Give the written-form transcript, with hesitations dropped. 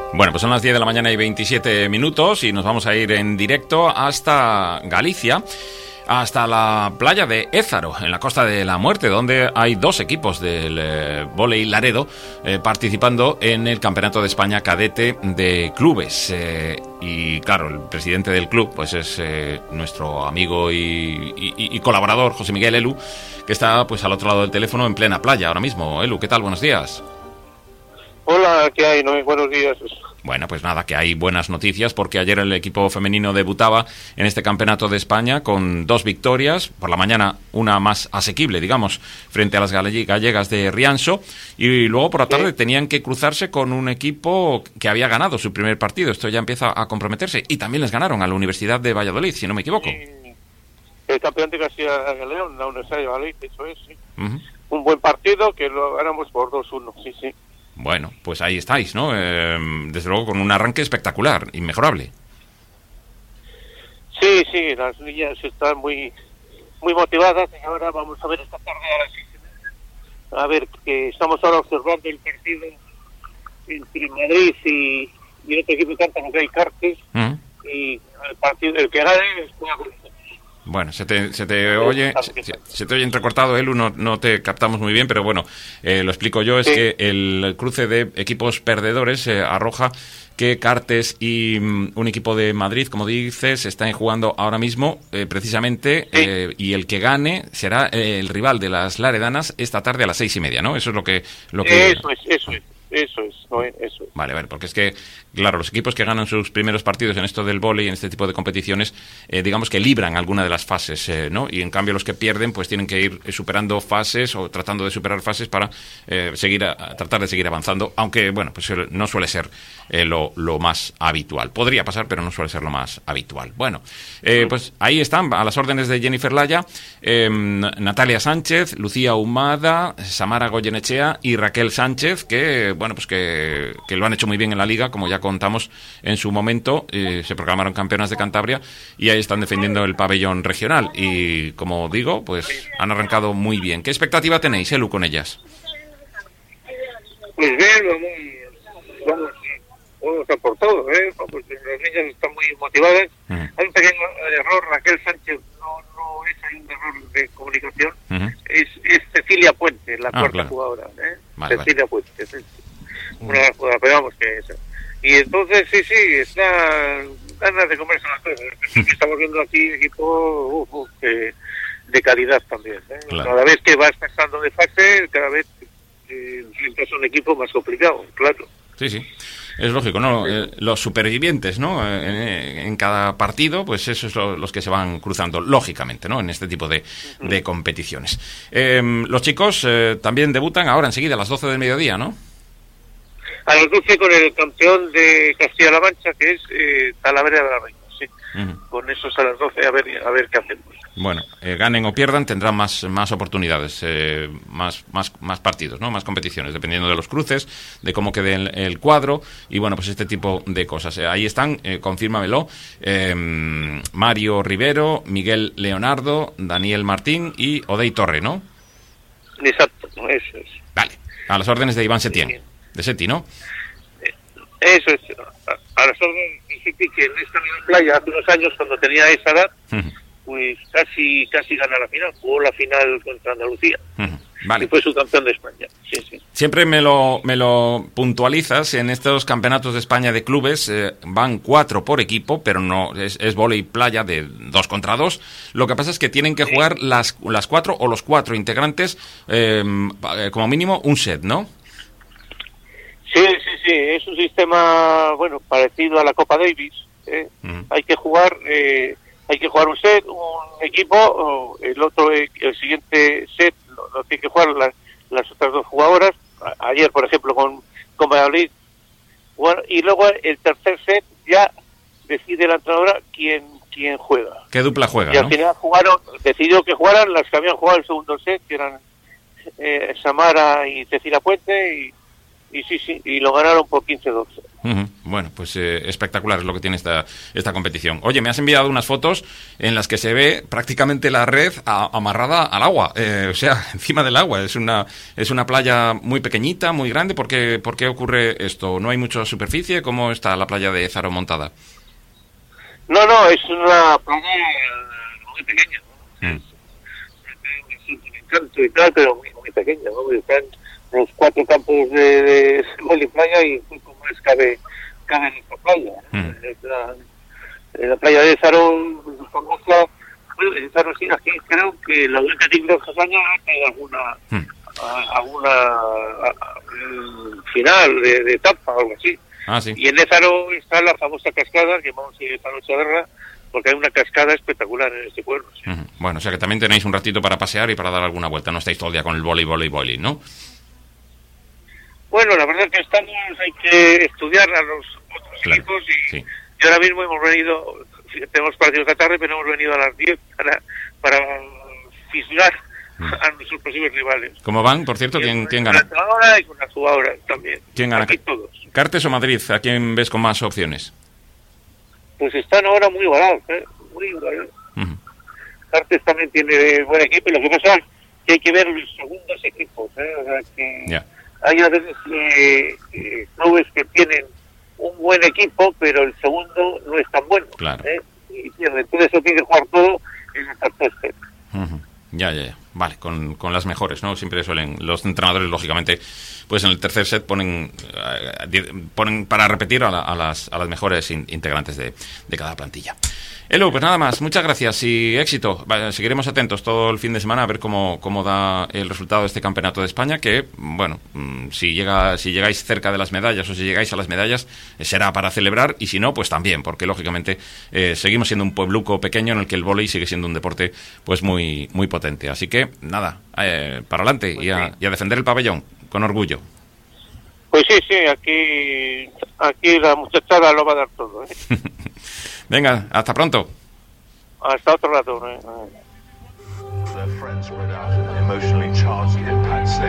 Bueno, pues son las 10 de la mañana y 27 minutos y nos vamos a ir en directo hasta Galicia, hasta la playa de Ézaro, en la Costa de la Muerte, donde hay dos equipos del vóley Laredo participando en el Campeonato de España Cadete de Clubes. Y claro, el presidente del club pues es nuestro amigo y colaborador, José Miguel Elu, que está pues al otro lado del teléfono en plena playa ahora mismo. Elu, ¿qué tal? Buenos días. Hola, ¿qué hay? Buenos días. Bueno, pues nada, que hay buenas noticias porque ayer el equipo femenino debutaba en este Campeonato de España con 2 victorias. Por la mañana una más asequible, digamos, frente a las gallegas de Rianxo. Y luego por la tarde tenían que cruzarse con un equipo que había ganado su primer partido. Esto ya empieza a comprometerse. Y también les ganaron a la Universidad de Valladolid, si no me equivoco. El campeón de Castilla y León, la Universidad de Valladolid, eso es, sí. Un buen partido que lo ganamos por 2-1, sí, sí. Bueno, pues ahí estáis, ¿no? Desde luego con un arranque espectacular, inmejorable. Sí, sí, las niñas están muy motivadas y ahora vamos a ver esta tarde a las 6:30. A ver, que estamos ahora observando el partido entre Madrid y el otro equipo de Cártano, que hay Cartes, y el partido, el que gane juega con nosotros. Bueno, se te oye entrecortado, Elu, no te captamos muy bien, pero bueno, lo explico yo, es que el cruce de equipos perdedores arroja que Cartes y un equipo de Madrid, como dices, están jugando ahora mismo precisamente, y el que gane será el rival de las Laredanas esta tarde a las 6:30, ¿no? Eso es lo que... Eso es. Vale, porque es que, claro, los equipos que ganan sus primeros partidos en esto del vóley, en este tipo de competiciones, digamos que libran alguna de las fases, ¿no? Y en cambio los que pierden, pues tienen que ir superando fases o tratando de superar fases para tratar de seguir avanzando, aunque, bueno, pues no suele ser lo más habitual. Podría pasar, pero no suele ser lo más habitual. Bueno, pues ahí están, a las órdenes de Jennifer Laya, Natalia Sánchez, Lucía Humada, Samara Goyenechea y Raquel Sánchez, que bueno, pues que lo han hecho muy bien en la liga, como ya contamos en su momento, se proclamaron campeonas de Cantabria y ahí están defendiendo el pabellón regional y, como digo, pues han arrancado muy bien. ¿Qué expectativa tenéis, Elu, con ellas? Pues bien, vamos a por todo, porque las niñas están muy motivadas. Hay un pequeño error, Raquel Sánchez no es ahí un error de comunicación, es Cecilia Puente, la cuarta jugadora, Cecilia Puente, una de las jugadoras, pero vamos que esa. Y entonces sí, están ganas de comerse las cosas. Estamos viendo aquí equipo de calidad también, Claro. Cada vez que vas pasando de fase, cada vez siempre un equipo más complicado, claro. Sí. Es lógico, ¿no? Los supervivientes, ¿no? En cada partido, pues esos son los que se van cruzando, lógicamente, ¿no? En este tipo de competiciones. Los chicos también debutan ahora enseguida a las 12 del mediodía, ¿no? A las 12 con el campeón de Castilla-La Mancha, que es Talavera de la Reina, sí. Con esos a las 12, a ver qué hacemos. Bueno, ganen o pierdan, tendrán más oportunidades, más partidos, ¿no? Más competiciones, dependiendo de los cruces, de cómo quede el cuadro, y bueno, pues este tipo de cosas. Ahí están, confírmamelo, Mario Rivero, Miguel Leonardo, Daniel Martín y Odey Torre, ¿no? Exacto, eso es. Vale, a las órdenes de Iván Setién, de Seti, ¿no? Eso es, a las órdenes de Seti, que en esta misma playa hace unos años, cuando tenía esa edad, pues casi gana la final, jugó la final contra Andalucía. Vale. Y fue su campeón de España. Sí. Siempre me lo puntualizas, en estos campeonatos de España de clubes van 4 por equipo, pero no es vóley playa de 2 contra 2. Lo que pasa es que tienen que jugar las 4 o los 4 integrantes, como mínimo un set, ¿no? Sí, es un sistema, bueno, parecido a la Copa Davis. Hay que jugar un set, un equipo, el siguiente set lo tiene que jugar las otras 2 jugadoras. Ayer, por ejemplo, con Valladolid, bueno, y luego el tercer set ya decide la entrenadora quién juega. ¿Qué dupla juega? Y al final decidió que jugaran las que habían jugado el segundo set, que eran Samara y Cecilia Puente, y sí, y lo ganaron por 15-12. Bueno, pues espectacular es lo que tiene esta competición. Oye, me has enviado unas fotos en las que se ve prácticamente la red amarrada al agua, o sea, encima del agua. Es una playa muy pequeñita, muy grande. ¿Por qué ocurre esto? ¿No hay mucha superficie? ¿Cómo está la playa de Ézaro montada? No, es una playa muy pequeña, ¿no? Es un encanto y tal, pero muy pequeña, ¿no? Están los 4 campos de vóley playa y como es cabe en esta playa. La playa de Ézaro, famosa. Bueno, en Ézaro sí, aquí creo que la única tigre jasaña hay alguna final de etapa o algo así. Sí. Y en Ézaro está la famosa cascada, que vamos a ir esta noche a verla, porque hay una cascada espectacular en este pueblo. ¿Sí? Bueno, o sea que también tenéis un ratito para pasear y para dar alguna vuelta. No estáis todo el día con el vóley, ¿no? Bueno, la verdad es que hay que estudiar a los otros equipos y ahora mismo hemos venido, tenemos partidos esta tarde, pero hemos venido a las 10 para fisgar a nuestros posibles rivales. ¿Cómo van, por cierto? ¿Quién gana? Ahora y con las jugadoras también. ¿Quién gana? Aquí todos. ¿Cartes o Madrid? ¿A quién ves con más opciones? Pues están ahora muy igualados, muy igualados. Cartes también tiene buen equipo, y lo que pasa es que hay que ver los segundos equipos, o sea que hay a veces clubes que tienen un buen equipo, pero el segundo no es tan bueno. Claro. Y pierde. Entonces eso tiene que jugar todo en el tercer set. Ya. Vale, con las mejores, ¿no? Siempre suelen los entrenadores, lógicamente, pues en el tercer set ponen para repetir a las mejores integrantes de cada plantilla. Elu, pues nada más, muchas gracias y éxito. Seguiremos atentos todo el fin de semana a ver cómo da el resultado de este campeonato de España, que, bueno, si llegáis cerca de las medallas o si llegáis a las medallas, será para celebrar, y si no, pues también, porque lógicamente seguimos siendo un puebluco pequeño en el que el vóley sigue siendo un deporte pues muy, muy potente. Así que, nada, para adelante y a defender el pabellón con orgullo. Pues sí, aquí la muchachada lo va a dar todo. Venga, hasta pronto. Hasta otro rato. Their friends spread out in an emotionally charged impact